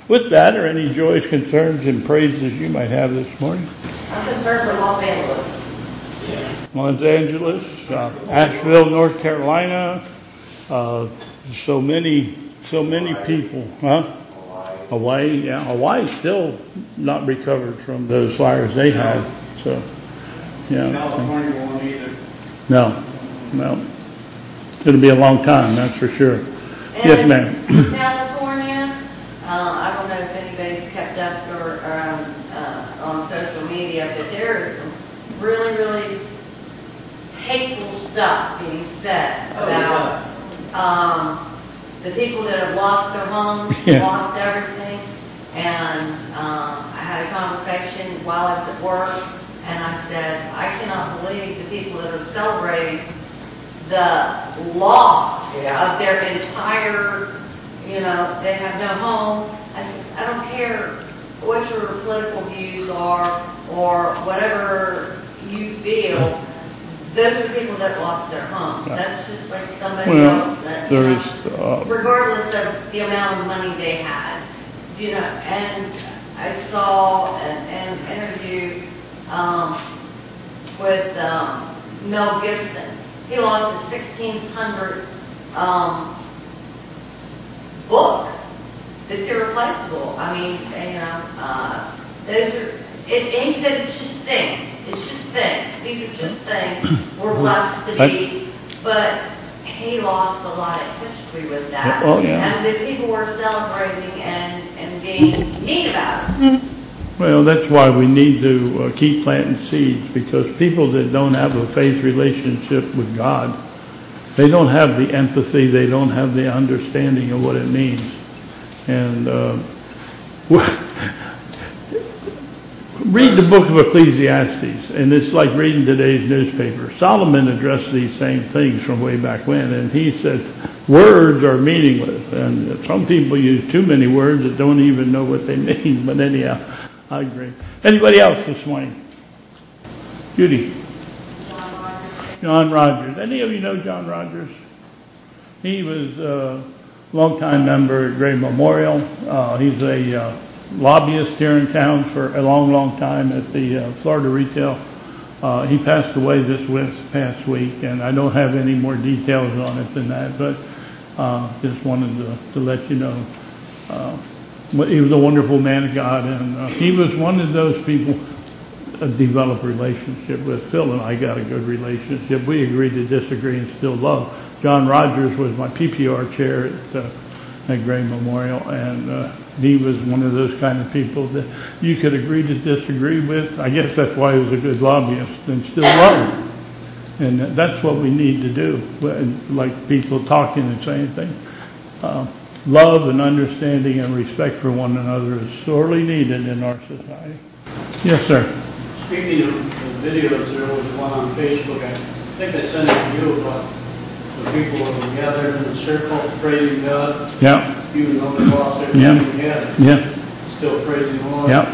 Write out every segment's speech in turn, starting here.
With that, are any joys, concerns, and praises you might have this morning? I'm concerned for Los Angeles. Los Angeles, Asheville, North Carolina, so many people, huh? Hawaii, yeah. Hawaii's still not recovered from those fires they had, so, yeah. California won't either. No. It'll be a long time, that's for sure. And yes, ma'am. California, I don't know if anybody's kept up or on social media, but there is some really, really hateful stuff being said about the people that have lost their homes, lost everything. And I had a conversation while I was at work, and I said, I cannot believe the people that are celebrating the loss of their entire, they have no home. I said, I don't care what your political views are or whatever you feel. Those are the people that lost their homes. That's just like somebody else that, regardless of the amount of money they had, and I saw an interview with Mel Gibson. He lost his 1,600 book that's irreplaceable. I mean, those are. And he said it's just things. It's just things. These are just things we're blessed to be. But he lost a lot of history with that. Oh, yeah. And the people were celebrating and being mean about it. Well, that's why we need to keep planting seeds, because people that don't have a faith relationship with God, they don't have the empathy, they don't have the understanding of what it means. And read the book of Ecclesiastes, and it's like reading today's newspaper. Solomon addressed these same things from way back when, and he said, words are meaningless, and some people use too many words that don't even know what they mean. But anyhow, I agree. Anybody else this morning? Judy. John Rogers. Any of you know John Rogers? He was a longtime member at Gray Memorial. He's a lobbyist here in town for a long, long time at the Florida Retail. He passed away this past week, and I don't have any more details on it than that, but just wanted to let you know. He was a wonderful man of God, and he was one of those people developed a relationship with. Phil and I got a good relationship. We agreed to disagree and still love. John Rogers was my PPR chair at Gray Memorial, and he was one of those kind of people that you could agree to disagree with. I guess that's why he was a good lobbyist, and still love him. And that's what we need to do, like people talking and saying things. Love and understanding and respect for one another is sorely needed in our society. Yes, sir. Speaking of videos, there was one on Facebook. I think I sent it to you about the people that were gathered in a circle praising God. Yeah. Even though they lost everything together. Yeah. Still praising the Lord. Yeah.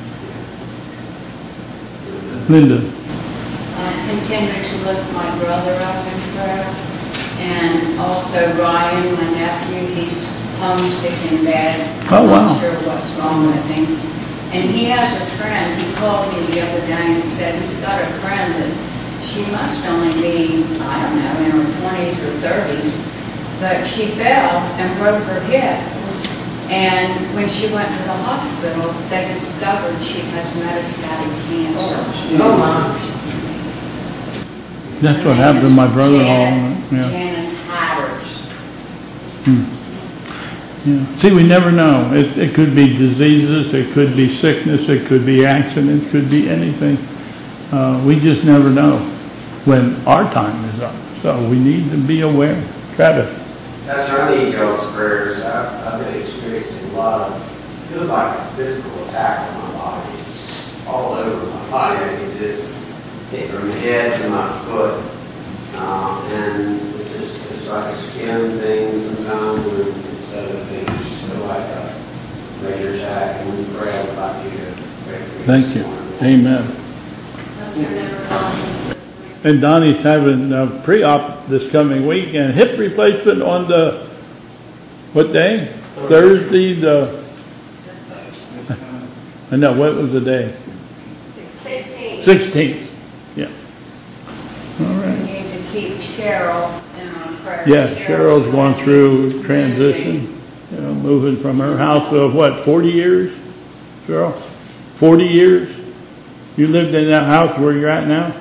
Linda. I continue to lift my brother up in prayer. And also Ryan, my nephew, he's homesick in bed. Oh, wow. I'm not sure what's wrong with him. And he has a friend. He called me the other day and said he's got a friend that she must only be, I don't know, in her 20s or 30s. But she fell and broke her hip. And when she went to the hospital, they discovered she has metastatic cancer. Oh, my. That's what happened to my brother-in-law. Janice Hatters. Yeah. See, we never know. It could be diseases, it could be sickness, it could be accidents, it could be anything. We just never know when our time is up. So we need to be aware. Travis. Pastor, I need y'all's prayers. I've been experiencing a lot of, feels like a physical attack on my body. It's all over my body. I get this hit from the head to my foot. And it's like a skin thing sometimes, and it's other things. Just feel like a major attack. And when you pray, I would like you to pray for me. Thank you. Amen. And Donnie's having a pre-op this coming week and hip replacement on the, what day? Thursday, the I know, what was the day? 16. 16th. Yeah. All We right. need to keep Cheryl in our prayers. Yeah, Cheryl's going through transition, you know, moving from her house of what, 40 years? Cheryl? 40 years? You lived in that house where you're at now?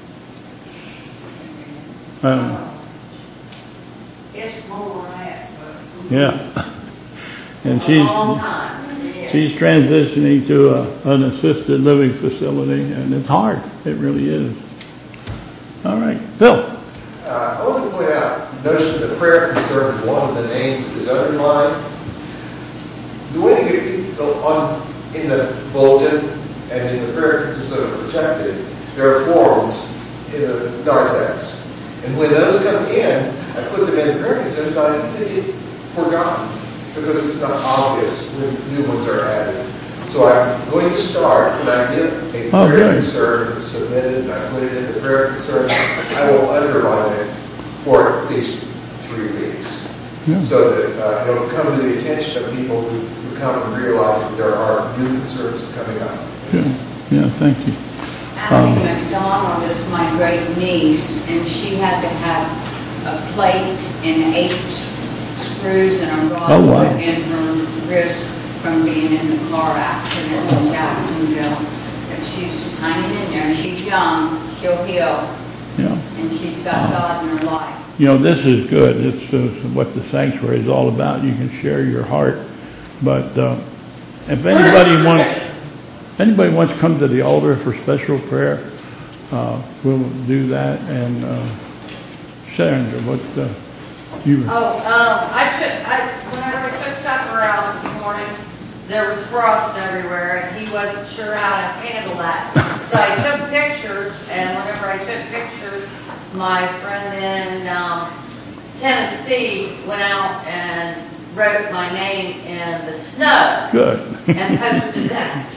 It's more than that, but Yeah. And a long time. she's transitioning to an assisted living facility, and it's hard. It really is. All right, Phil. I want to point out, notice that the prayer concern is one of the names is underlined. The way to get people in the bulletin and in the prayer concern that are projected, there are forms in the narthex. And when those come in, I put them in the prayer concern, but I think they get forgotten because it's not obvious when new ones are added. So I'm going to start when I get a prayer concern submitted and I put it in the prayer concern, I will underline it for at least 3 weeks. Yeah. So that it'll come to the attention of people who come and realize that there are new concerns coming up. Yeah, thank you. Abby McDonald is my great niece, and she had to have a plate and 8 screws and a rod put in her wrist from being in the car accident in Jacksonville. But she's hanging in there. She's young. She'll heal. Yeah. And she's got God in her life. You know, this is good. It's what the sanctuary is all about. You can share your heart. But if anybody wants to come to the altar for special prayer, we'll do that. And Sandra, what you? Whenever I took Tucker out this morning, there was frost everywhere, and he wasn't sure how to handle that. So I took pictures, and whenever I took pictures, my friend in Tennessee went out and wrote my name in the snow. Good. And posted that.